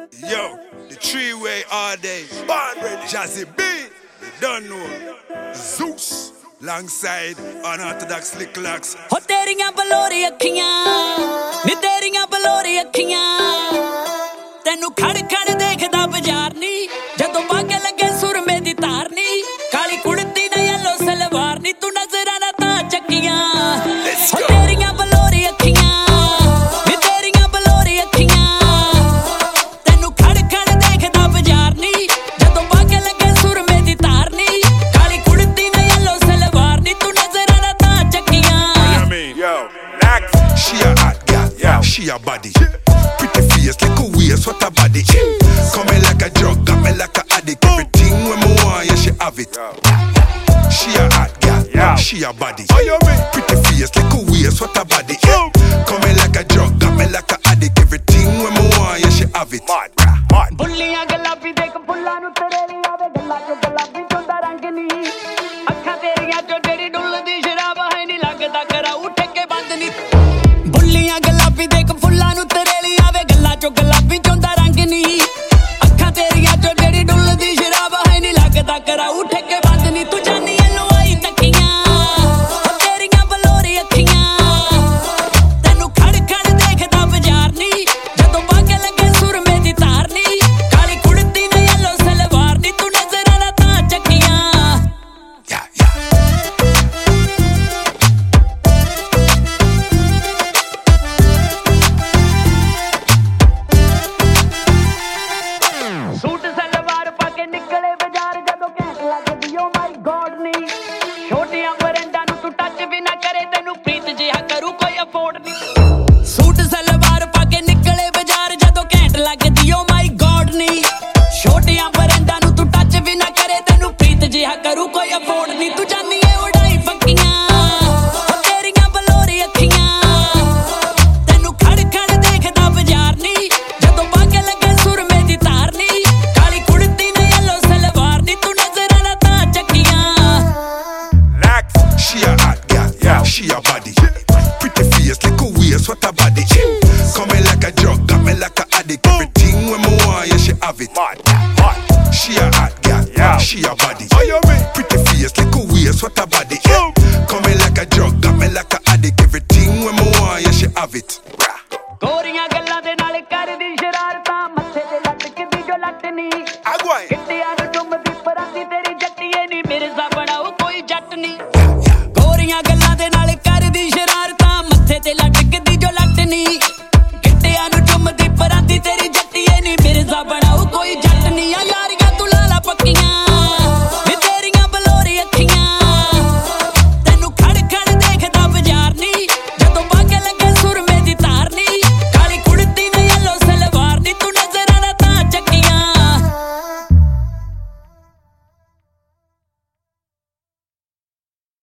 Yo, the three-way all day. Born ready. Jazzy B, you don't know. Zeus, alongside unorthodox Slick Locks. हो तेरियां बलोरी अखियां नी तेरियां बलोरी अखियां तेनू खड़ खड़ देखदा बाजार नी जदों बागे लगे सुरमे दी तार नी काली कुड़ती ना येलो सलवार नी तू नजरां ना तां चक्कियां हो तेरियां बलोरी अखियां नी तेरियां बलोरी अखियां तेनू खड़ खड़ देखदा बाजार नी जदों बागे लगे सुरमे दी तार नी काली कुड़ती ना येलो सलवार नी तू नजरां ना तां चक्कियां Yo, she a hot girl, yeah. She a body. Pretty face, like a waist, what a body. Coming like a drug, got me like a addict. Everything when me want, yeah, she have it. She a hot girl, yeah. She a body. Pretty face, like a waist, what a body. Coming like a drug, got me like a addict. Everything when me want, yeah, she have it. बुल्लियां गुलाबी देख फुल्लां नू तेरे ली आवे गल्लां चो गुलाबी चोंदा रंग नी अखां तेरियां चो जेड़ी डुलदी शराब है नी लगदा करा उठ के बंद नी बुल्लियां गुलाबी देख फुल्लां नू तेरे ली आवे गल्लां चो गुलाबी चोंदा रंग नी